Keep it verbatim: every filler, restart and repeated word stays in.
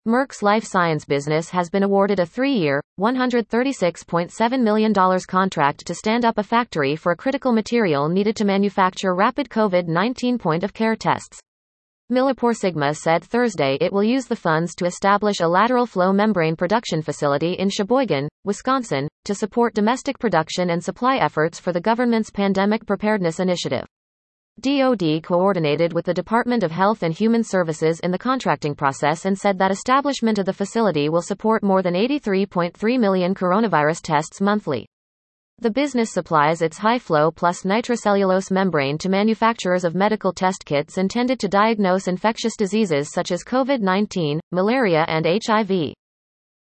Merck's life science business has been awarded a three-year, one hundred thirty-six point seven million dollars contract to stand up a factory for a critical material needed to manufacture rapid COVID nineteen point-of-care tests. MilliporeSigma said Thursday it will use the funds to establish a lateral flow membrane production facility in Sheboygan, Wisconsin, to support domestic production and supply efforts for the government's pandemic preparedness initiative. D O D coordinated with the Department of Health and Human Services in the contracting process and said that establishment of the facility will support more than eighty-three point three million coronavirus tests monthly. The business supplies its high-flow plus nitrocellulose membrane to manufacturers of medical test kits intended to diagnose infectious diseases such as COVID nineteen, malaria and H I V.